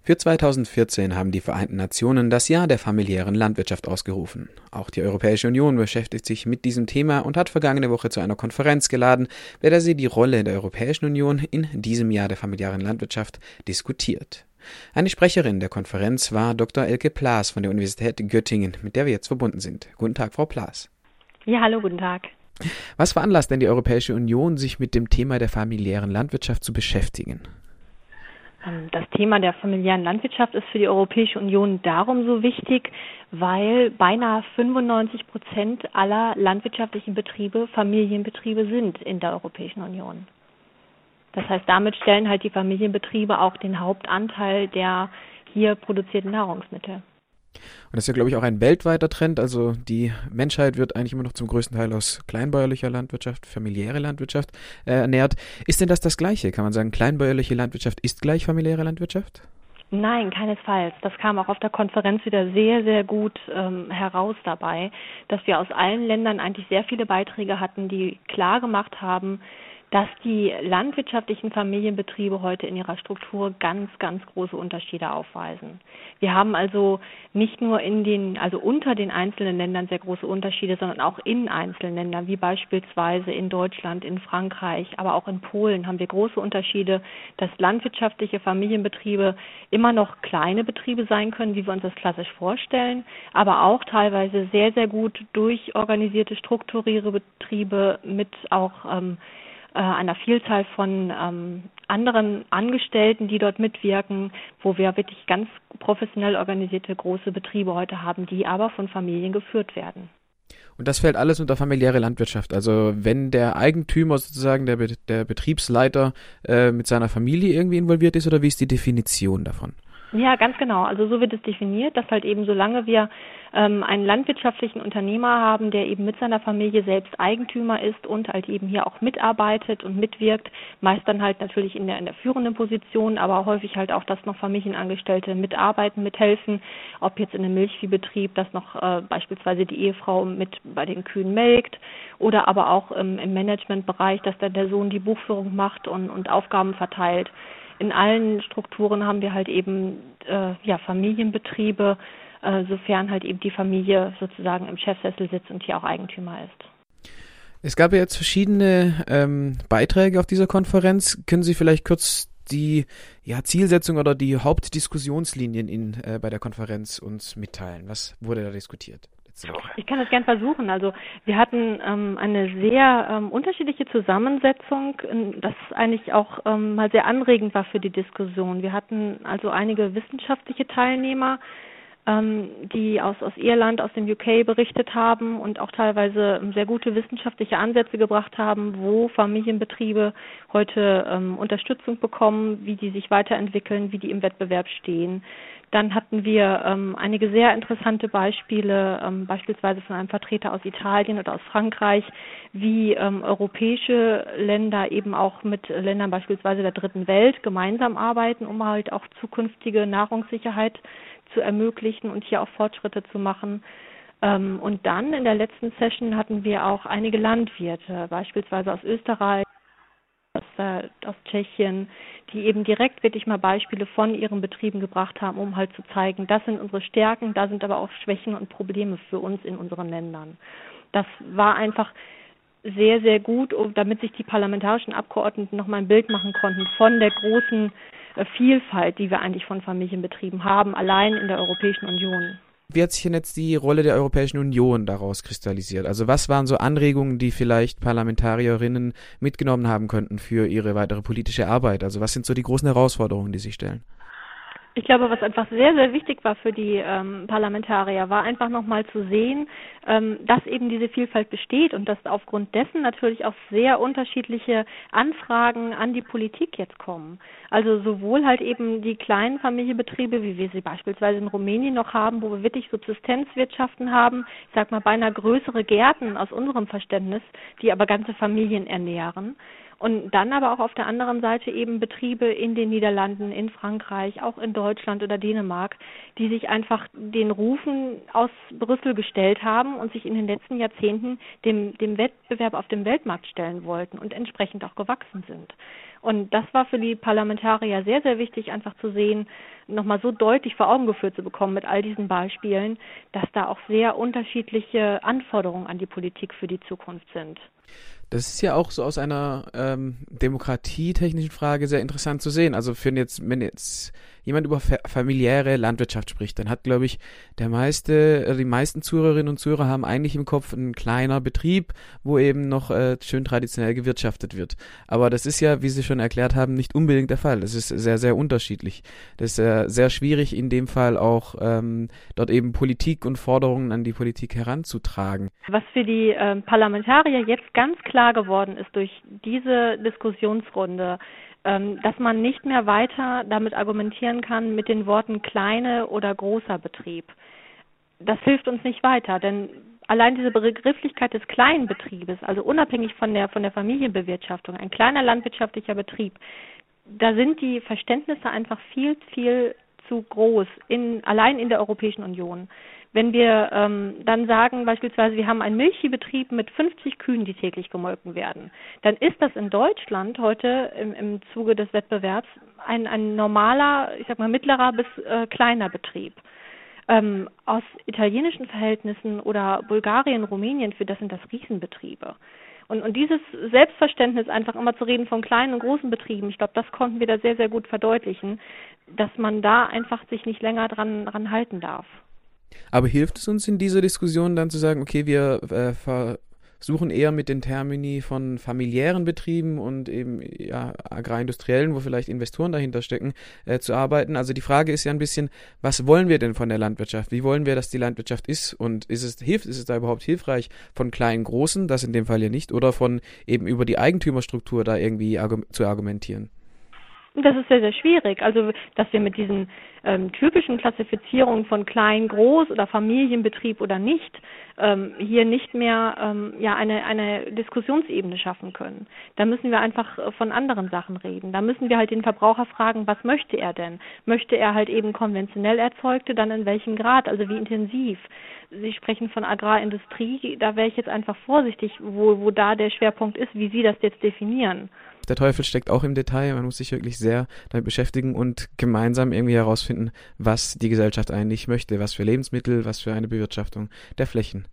Für 2014 haben die Vereinten Nationen das Jahr der familiären Landwirtschaft ausgerufen. Auch die Europäische Union beschäftigt sich mit diesem Thema und hat vergangene Woche zu einer Konferenz geladen, bei der sie die Rolle der Europäischen Union in diesem Jahr der familiären Landwirtschaft diskutiert. Eine Sprecherin der Konferenz war Dr. Elke Plaß von der Universität Göttingen, mit der wir jetzt verbunden sind. Guten Tag, Frau Plaß. Ja, hallo, guten Tag. Was veranlasst denn die Europäische Union, sich mit dem Thema der familiären Landwirtschaft zu beschäftigen? Das Thema der familiären Landwirtschaft ist für die Europäische Union darum so wichtig, weil beinahe 95% aller landwirtschaftlichen Betriebe Familienbetriebe sind in der Europäischen Union. Das heißt, damit stellen halt die Familienbetriebe auch den Hauptanteil der hier produzierten Nahrungsmittel. Und das ist ja, glaube ich, auch ein weltweiter Trend. Also die Menschheit wird eigentlich immer noch zum größten Teil aus kleinbäuerlicher Landwirtschaft, familiäre Landwirtschaft ernährt. Ist denn das Gleiche? Kann man sagen, kleinbäuerliche Landwirtschaft ist gleich familiäre Landwirtschaft? Nein, keinesfalls. Das kam auch auf der Konferenz wieder sehr, sehr gut heraus dabei, dass wir aus allen Ländern eigentlich sehr viele Beiträge hatten, die klar gemacht haben, dass die landwirtschaftlichen Familienbetriebe heute in ihrer Struktur ganz, ganz große Unterschiede aufweisen. Wir haben also nicht nur unter den einzelnen Ländern sehr große Unterschiede, sondern auch in einzelnen Ländern, wie beispielsweise in Deutschland, in Frankreich, aber auch in Polen haben wir große Unterschiede, dass landwirtschaftliche Familienbetriebe immer noch kleine Betriebe sein können, wie wir uns das klassisch vorstellen, aber auch teilweise sehr, sehr gut durchorganisierte, strukturierte Betriebe mit auch einer Vielzahl von anderen Angestellten, die dort mitwirken, wo wir wirklich ganz professionell organisierte große Betriebe heute haben, die aber von Familien geführt werden. Und das fällt alles unter familiäre Landwirtschaft. Also wenn der Eigentümer sozusagen, der Betriebsleiter mit seiner Familie irgendwie involviert ist, oder wie ist die Definition davon? Ja, ganz genau. Also so wird es definiert, dass halt eben solange wir einen landwirtschaftlichen Unternehmer haben, der eben mit seiner Familie selbst Eigentümer ist und halt eben hier auch mitarbeitet und mitwirkt, meist dann halt natürlich in der führenden Position, aber häufig halt auch, dass noch Familienangestellte mitarbeiten, mithelfen, ob jetzt in einem Milchviehbetrieb, dass noch beispielsweise die Ehefrau mit bei den Kühen melkt oder aber auch im Managementbereich, dass dann der Sohn die Buchführung macht und Aufgaben verteilt. In allen Strukturen haben wir halt eben Familienbetriebe, sofern halt eben die Familie sozusagen im Chefsessel sitzt und hier auch Eigentümer ist. Es gab ja jetzt verschiedene Beiträge auf dieser Konferenz. Können Sie vielleicht kurz die Zielsetzung oder die Hauptdiskussionslinien bei der Konferenz uns mitteilen? Was wurde da diskutiert? Ich kann das gern versuchen. Also wir hatten eine sehr unterschiedliche Zusammensetzung, das eigentlich auch mal sehr anregend war für die Diskussion. Wir hatten also einige wissenschaftliche Teilnehmer, die aus Irland, aus dem UK berichtet haben und auch teilweise sehr gute wissenschaftliche Ansätze gebracht haben, wo Familienbetriebe heute Unterstützung bekommen, wie die sich weiterentwickeln, wie die im Wettbewerb stehen. Dann hatten wir einige sehr interessante Beispiele, beispielsweise von einem Vertreter aus Italien oder aus Frankreich, wie europäische Länder eben auch mit Ländern beispielsweise der Dritten Welt gemeinsam arbeiten, um halt auch zukünftige Nahrungssicherheit zu ermöglichen und hier auch Fortschritte zu machen. Und dann in der letzten Session hatten wir auch einige Landwirte, beispielsweise aus Österreich, aus Tschechien, die eben direkt wirklich mal Beispiele von ihren Betrieben gebracht haben, um halt zu zeigen, das sind unsere Stärken, da sind aber auch Schwächen und Probleme für uns in unseren Ländern. Das war einfach sehr, sehr gut, damit sich die parlamentarischen Abgeordneten noch mal ein Bild machen konnten von der großen Vielfalt, die wir eigentlich von Familienbetrieben haben, allein in der Europäischen Union. Wie hat sich denn jetzt die Rolle der Europäischen Union daraus kristallisiert? Also was waren so Anregungen, die vielleicht Parlamentarierinnen mitgenommen haben könnten für ihre weitere politische Arbeit? Also was sind so die großen Herausforderungen, die sich stellen? Ich glaube, was einfach sehr, sehr wichtig war für die Parlamentarier, war einfach nochmal zu sehen, dass eben diese Vielfalt besteht und dass aufgrund dessen natürlich auch sehr unterschiedliche Anfragen an die Politik jetzt kommen. Also sowohl halt eben die kleinen Familienbetriebe, wie wir sie beispielsweise in Rumänien noch haben, wo wir wirklich Subsistenzwirtschaften haben, ich sag mal beinahe größere Gärten aus unserem Verständnis, die aber ganze Familien ernähren. Und dann aber auch auf der anderen Seite eben Betriebe in den Niederlanden, in Frankreich, auch in Deutschland oder Dänemark, die sich einfach den Rufen aus Brüssel gestellt haben und sich in den letzten Jahrzehnten dem Wettbewerb auf dem Weltmarkt stellen wollten und entsprechend auch gewachsen sind. Und das war für die Parlamentarier sehr, sehr wichtig, einfach zu sehen, nochmal so deutlich vor Augen geführt zu bekommen mit all diesen Beispielen, dass da auch sehr unterschiedliche Anforderungen an die Politik für die Zukunft sind. Das ist ja auch so aus einer demokratietechnischen Frage sehr interessant zu sehen. Also wenn jetzt jemand über familiäre Landwirtschaft spricht, dann hat, glaube ich, die meisten Zuhörerinnen und Zuhörer haben eigentlich im Kopf ein kleiner Betrieb, wo eben noch schön traditionell gewirtschaftet wird. Aber das ist ja, wie Sie schon erklärt haben, nicht unbedingt der Fall. Das ist sehr, sehr unterschiedlich. Das ist sehr schwierig in dem Fall auch dort eben Politik und Forderungen an die Politik heranzutragen. Was für die Parlamentarier jetzt ganz klar geworden ist durch diese Diskussionsrunde, dass man nicht mehr weiter damit argumentieren kann mit den Worten kleine oder großer Betrieb. Das hilft uns nicht weiter, denn allein diese Begrifflichkeit des kleinen Betriebes, also unabhängig von der Familienbewirtschaftung, ein kleiner landwirtschaftlicher Betrieb, da sind die Verständnisse einfach viel, viel zu groß, allein in der Europäischen Union. Wenn wir dann sagen, beispielsweise, wir haben einen Milchviehbetrieb mit 50 Kühen, die täglich gemolken werden, dann ist das in Deutschland heute im Zuge des Wettbewerbs ein normaler, ich sag mal mittlerer bis kleiner Betrieb. Aus italienischen Verhältnissen oder Bulgarien, Rumänien, für das sind das Riesenbetriebe. Und dieses Selbstverständnis, einfach immer zu reden von kleinen und großen Betrieben, ich glaube, das konnten wir da sehr, sehr gut verdeutlichen, dass man da einfach sich nicht länger dran halten darf. Aber hilft es uns in dieser Diskussion dann zu sagen, okay, wir versuchen eher mit den Termini von familiären Betrieben und eben ja, agrarindustriellen, wo vielleicht Investoren dahinter stecken, zu arbeiten? Also die Frage ist ja ein bisschen, was wollen wir denn von der Landwirtschaft? Wie wollen wir, dass die Landwirtschaft ist? Und ist es da überhaupt hilfreich, von kleinen, großen, das in dem Fall ja nicht, oder von eben über die Eigentümerstruktur da irgendwie zu argumentieren? Das ist sehr, sehr schwierig. Also, dass wir mit diesen typischen Klassifizierungen von klein, groß oder Familienbetrieb oder nicht hier nicht mehr eine Diskussionsebene schaffen können. Da müssen wir einfach von anderen Sachen reden. Da müssen wir halt den Verbraucher fragen, was möchte er denn? Möchte er halt eben konventionell erzeugte, dann in welchem Grad, also wie intensiv? Sie sprechen von Agrarindustrie, da wäre ich jetzt einfach vorsichtig, wo da der Schwerpunkt ist, wie Sie das jetzt definieren. Der Teufel steckt auch im Detail, man muss sich wirklich sehr damit beschäftigen und gemeinsam irgendwie herausfinden, was die Gesellschaft eigentlich möchte, was für Lebensmittel, was für eine Bewirtschaftung der Flächen.